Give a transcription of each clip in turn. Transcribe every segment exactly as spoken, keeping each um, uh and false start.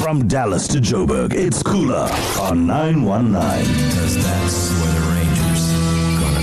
From Dallas to Joburg, it's Kula on nine one nine. Because that's where the Rangers gonna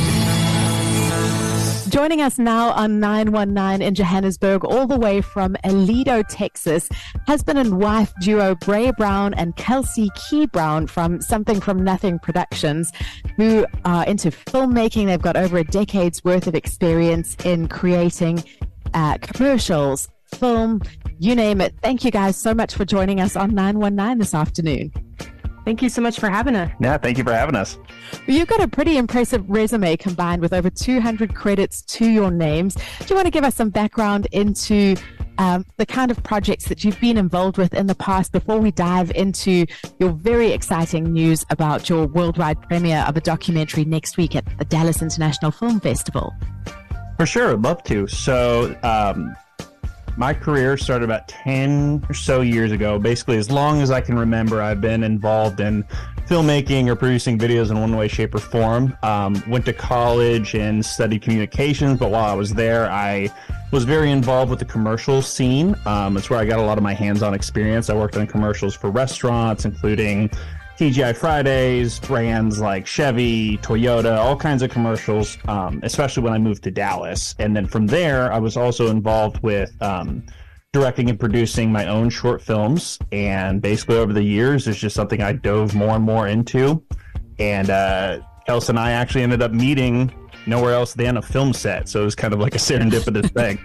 be. Joining us now on nine one nine in Johannesburg, all the way from Aledo, Texas, husband and wife duo Bray Brown and Kelsey Key Brown from Something from Nothing Productions, who are into filmmaking. They've got over a decade's worth of experience in creating uh, commercials, film, you name it. Thank you guys so much for joining us on nine one nine this afternoon. Thank you so much for having us. Yeah, thank you for having us. Well, you've got a pretty impressive resume combined with over two hundred credits to your names. Do you want to give us some background into um, the kind of projects that you've been involved with in the past before we dive into your very exciting news about your worldwide premiere of a documentary next week at the Dallas International Film Festival? For sure, I'd love to. So, um, my career started about ten or so years ago. Basically, as long as I can remember, I've been involved in filmmaking or producing videos in one way, shape, or form. Um, went to college and studied communications, but while I was there, I was very involved with the commercial scene. Um, that's where I got a lot of my hands-on experience. I worked on commercials for restaurants, including T G I Fridays, brands like Chevy, Toyota, all kinds of commercials, um, especially when I moved to Dallas. And then from there, I was also involved with um, directing and producing my own short films. And basically over the years, it's just something I dove more and more into. And uh, Kelsey and I actually ended up meeting nowhere else than a film set. So it was kind of like a serendipitous thing.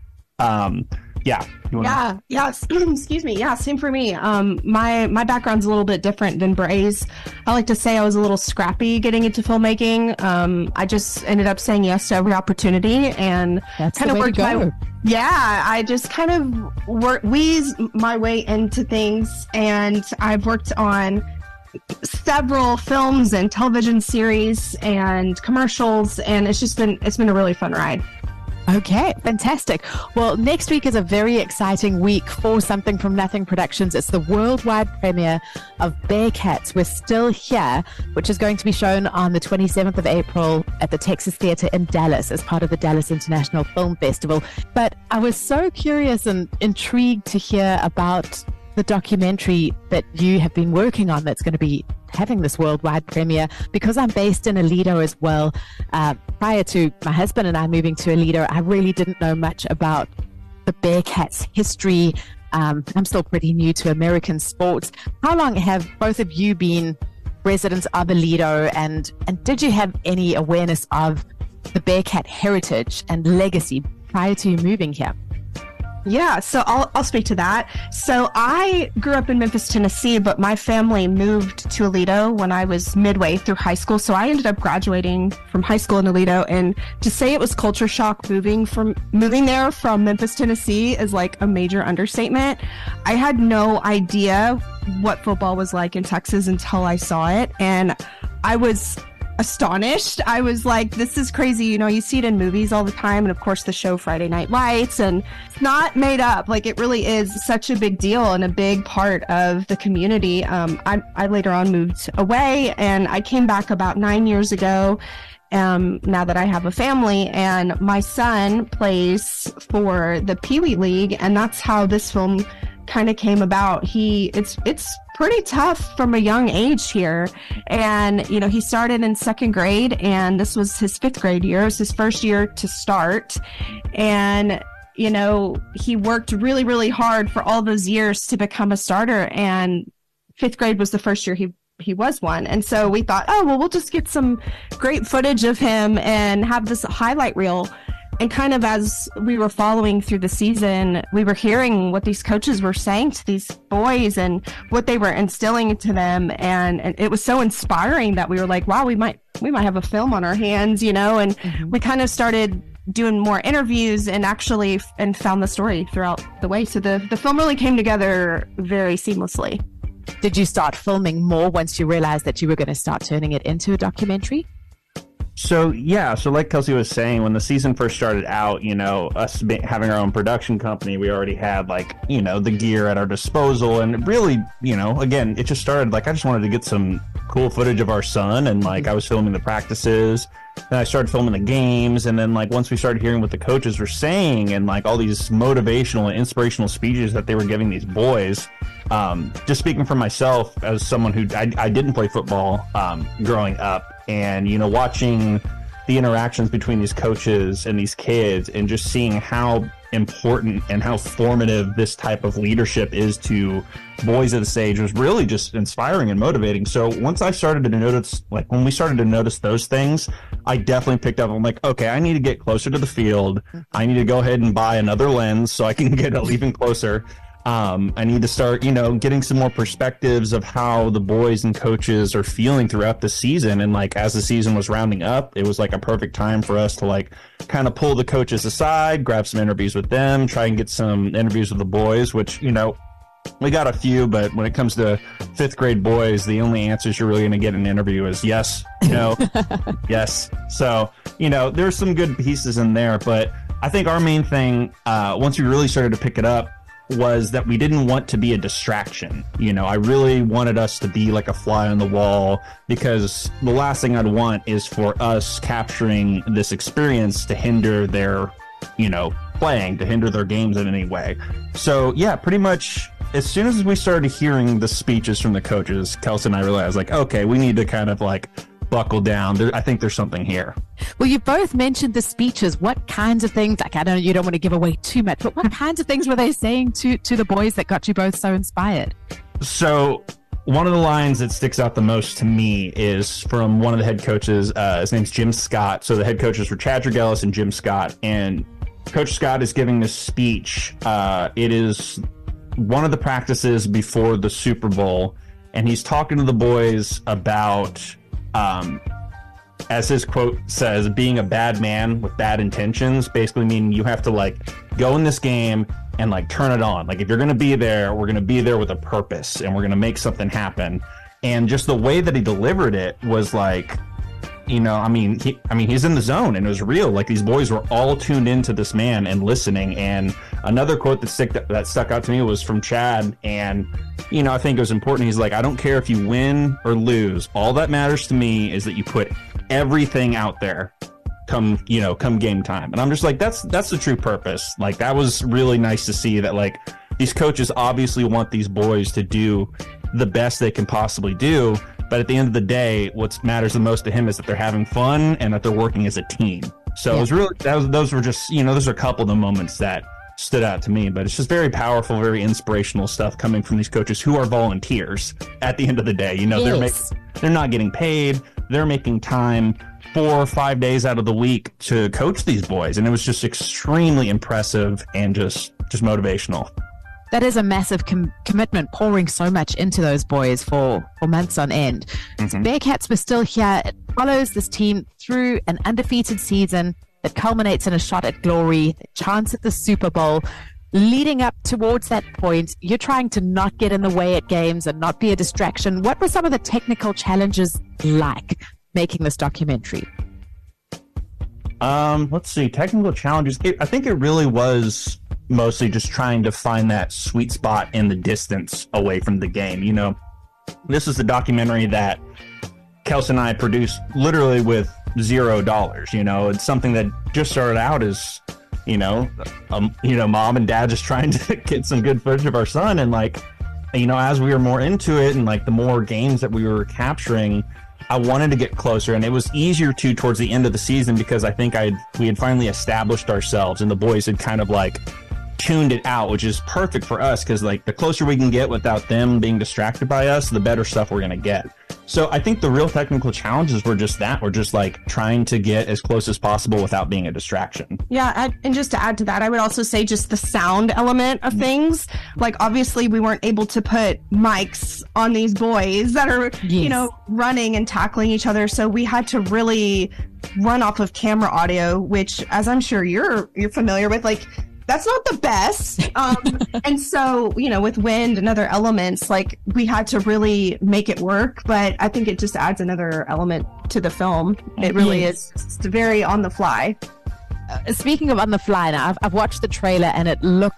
Um, Yeah. Wanna... Yeah. Yeah. Excuse me. Yeah. Same for me. Um, my, my background's a little bit different than Bray's. I like to say I was a little scrappy getting into filmmaking. Um, I just ended up saying yes to every opportunity and That's kind of worked go. my, yeah, I just kind of work, wheeze my way into things. And I've worked on several films and television series and commercials. And it's just been, it's been a really fun ride. Okay, fantastic. Well, next week is a very exciting week for Something from Nothing Productions. It's the worldwide premiere of Bearcats, We're Still Here, which is going to be shown on the twenty-seventh of April at the Texas Theater in Dallas as part of the Dallas International Film Festival. But I was so curious and intrigued to hear about the documentary that you have been working on that's going to be having this worldwide premiere. Because I'm based in Aledo as well, uh, prior to my husband and I moving to Aledo, I really didn't know much about the Bearcats history. Um, I'm still pretty new to American sports. How long have both of you been residents of Aledo, and, and did you have any awareness of the Bearcat heritage and legacy prior to you moving here? Yeah, so I'll I'll speak to that. So I grew up in Memphis, Tennessee, but my family moved to Aledo when I was midway through high school. So I ended up graduating from high school in Aledo, and to say it was culture shock moving from moving there from Memphis, Tennessee is like a major understatement. I had no idea what football was like in Texas until I saw it, and I was astonished. I was like, this is crazy. You know, you see it in movies all the time. And of course, the show Friday Night Lights, and it's not made up. Like, it really is such a big deal and a big part of the community. Um, I, I later on moved away, and I came back about nine years ago. Um, now that I have a family, and my son plays for the Pee Wee League, and that's how this film kind of came about. He, it's, it's pretty tough from a young age here. And, you know, he started in second grade, and this was his fifth grade year. It was his first year to start. And, you know, he worked really, really hard for all those years to become a starter. And fifth grade was the first year he he was one. And so we thought, oh, well, we'll just get some great footage of him and have this highlight reel. And kind of as we were following through the season, we were hearing what these coaches were saying to these boys and what they were instilling into them. And, and it was so inspiring that we were like, wow, we might, we might have a film on our hands, you know, and mm-hmm. we kind of started doing more interviews and actually f- and found the story throughout the way. So the, the film really came together very seamlessly. Did you start filming more once you realized that you were going to start turning it into a documentary? So, yeah, so like Kelsey was saying, when the season first started out, you know, us be- having our own production company, we already had, like, you know, the gear at our disposal. And really, you know, again, it just started, like, I just wanted to get some cool footage of our son. And, like, I was filming the practices. then I started filming the games, and then like once we started hearing what the coaches were saying and like all these motivational and inspirational speeches that they were giving these boys, um, just speaking for myself as someone who I, I didn't play football um, growing up, and you know, watching the interactions between these coaches and these kids and just seeing how important and how formative this type of leadership is to boys at this age was really just inspiring and motivating. So once I started to notice, like when we started to notice those things, I definitely picked up. I'm like, okay, I need to get closer to the field. I need to go ahead and buy another lens so I can get even closer. Um, I need to start, you know, getting some more perspectives of how the boys and coaches are feeling throughout the season. And like, as the season was rounding up, it was like a perfect time for us to like kind of pull the coaches aside, grab some interviews with them, try and get some interviews with the boys, which, you know, we got a few, but when it comes to fifth grade boys, the only answers you're really going to get in an interview is yes, no, yes. So, you know, there's some good pieces in there, but I think our main thing, uh, once we really started to pick it up, was that we didn't want to be a distraction. You know, I really wanted us to be like a fly on the wall, because the last thing I'd want is for us capturing this experience to hinder their, you know, playing, to hinder their games in any way. So yeah, pretty much as soon as we started hearing the speeches from the coaches, Kelsey and I realized like, okay, we need to kind of like buckle down. There, I think there's something here. Well, you both mentioned the speeches. What kinds of things, like I don't know, you don't want to give away too much, but what kinds of things were they saying to, to the boys that got you both so inspired? So one of the lines that sticks out the most to me is from one of the head coaches. Uh, his name's Jim Scott. So the head coaches were Chad Dragillis and Jim Scott. And Coach Scott is giving this speech. Uh, it is one of the practices before the Super Bowl. And he's talking to the boys about, um, as his quote says, being a bad man with bad intentions, basically meaning you have to like go in this game and like turn it on. Like if you're going to be there, we're going to be there with a purpose and we're going to make something happen. And just the way that he delivered it was like, you know, I mean, he, I mean, he's in the zone and it was real. Like these boys were all tuned into this man and listening. And another quote that stick that stuck out to me was from Chad. And, you know, I think it was important. He's like, I don't care if you win or lose. All that matters to me is that you put everything out there come, you know, come game time. And I'm just like, that's, that's the true purpose. Like, that was really nice to see that, like, these coaches obviously want these boys to do the best they can possibly do. But at the end of the day, what matters the most to him is that they're having fun and that they're working as a team. So yeah. It was really, that was, those were just, you know, those are a couple of the moments that stood out to me. But it's just very powerful, very inspirational stuff coming from these coaches who are volunteers at the end of the day. You know, yes. they're making, they're not getting paid. They're making time four or five days out of the week to coach these boys. And it was just extremely impressive and just, just motivational. That is a massive com- commitment, pouring so much into those boys for, for months on end. Mm-hmm. Bearcats were still here. It follows this team through an undefeated season that culminates in a shot at glory, a chance at the Super Bowl. Leading up towards that point, you're trying to not get in the way at games and not be a distraction. What were some of the technical challenges like making this documentary? Um, let's see, technical challenges. It, I think it really was mostly just trying to find that sweet spot in the distance away from the game. You know, this is the documentary that Kelsey and I produced literally with zero dollars. You know, it's something that just started out as, you know, um, you know, mom and dad just trying to get some good footage of our son. And like, you know, as we were more into it and like the more games that we were capturing, I wanted to get closer, and it was easier to towards the end of the season because I think I we had finally established ourselves and the boys had kind of like tuned it out, which is perfect for us because like the closer we can get without them being distracted by us, the better stuff we're going to get. So I think the real technical challenges were just that. We're just like trying to get as close as possible without being a distraction. Yeah. And just to add to that, I would also say just the sound element of things. Like, obviously we weren't able to put mics on these boys that are, yes. you know, running and tackling each other. So we had to really run off of camera audio, which, as I'm sure you're, you're familiar with, like, that's not the best. Um, and so, you know, with wind and other elements, like we had to really make it work. But I think it just adds another element to the film. It really yes. is it's very on the fly. Uh, speaking of on the fly now, I've, I've watched the trailer and it looks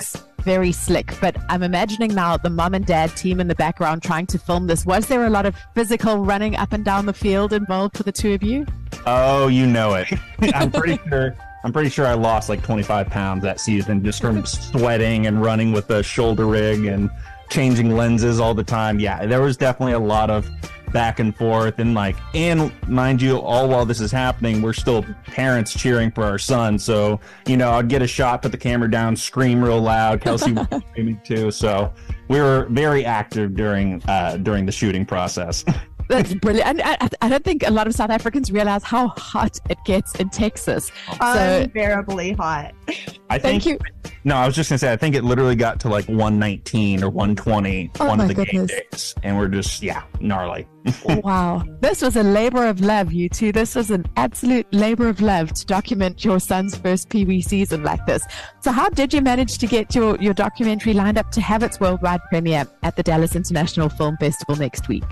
very slick. But I'm imagining now the mom and dad team in the background trying to film this. Was there a lot of physical running up and down the field involved for the two of you? Oh, you know it. I'm pretty sure. I'm pretty sure I lost like twenty-five pounds that season just from sweating and running with the shoulder rig and changing lenses all the time. Yeah, there was definitely a lot of back and forth, and like, and mind you, all while this is happening, we're still parents cheering for our son. So, you know, I'd get a shot, put the camera down, scream real loud. Kelsey was screaming too. So we were very active during uh, during the shooting process. That's brilliant. And I, I don't think a lot of South Africans realize how hot it gets in Texas. So, unbearably hot. I think, thank you. No, I was just going to say, I think it literally got to like one nineteen or one twenty Oh one my of the goodness. game days. And we're just, yeah, gnarly. Wow. This was a labor of love, you two. This was an absolute labor of love to document your son's first Pee Wee season like this. So how did you manage to get your, your documentary lined up to have its worldwide premiere at the Dallas International Film Festival next week?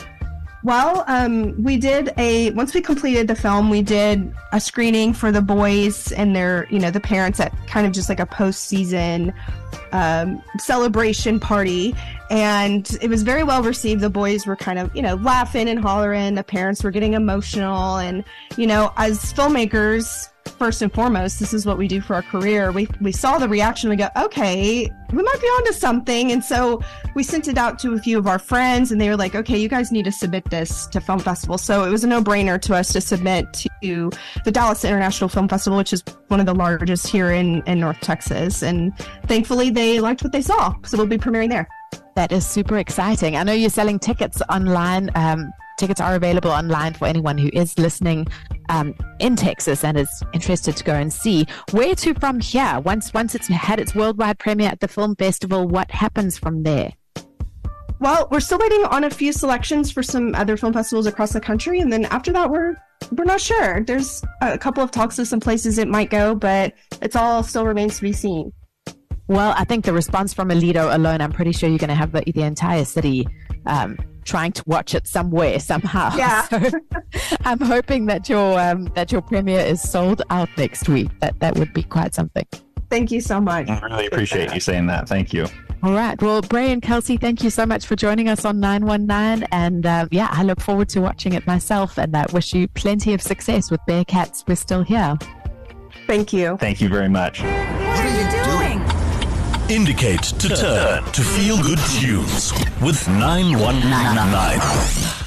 Well, um, we did a, once we completed the film, we did a screening for the boys and their, you know, the parents at kind of just like a post-season um, celebration party. And it was very well received. The boys were kind of, you know, laughing and hollering. The parents were getting emotional. And, you know, as filmmakers, first and foremost, this is what we do for our career. We we saw the reaction. We go, okay, we might be onto something. And so we sent it out to a few of our friends, and they were like, okay, you guys need to submit this to film festival. So it was a no-brainer to us to submit to the Dallas International Film Festival, which is one of the largest here in, in North Texas. And thankfully, they liked what they saw. So we'll be premiering there. That is super exciting. I know you're selling tickets online. Um, tickets are available online for anyone who is listening um, in Texas and is interested to go and see. Where to from here? Once once it's had its worldwide premiere at the film festival, what happens from there? Well, we're still waiting on a few selections for some other film festivals across the country, and then after that, we're we're not sure. There's a couple of talks with some places it might go, but it's all still remains to be seen. Well, I think the response from Aledo alone, I'm pretty sure you're going to have the, the entire city um, trying to watch it somewhere, somehow. Yeah. So I'm hoping that your um, that your premiere is sold out next week. That that would be quite something. Thank you so much. I really appreciate you saying that. Thank you. All right. Well, Bray and Kelsey, thank you so much for joining us on nine one nine. And uh, yeah, I look forward to watching it myself, and I wish you plenty of success with Bearcats. We're still here. Thank you. Thank you very much. What are you doing? Indicate to turn to feel good tunes with nine one nine.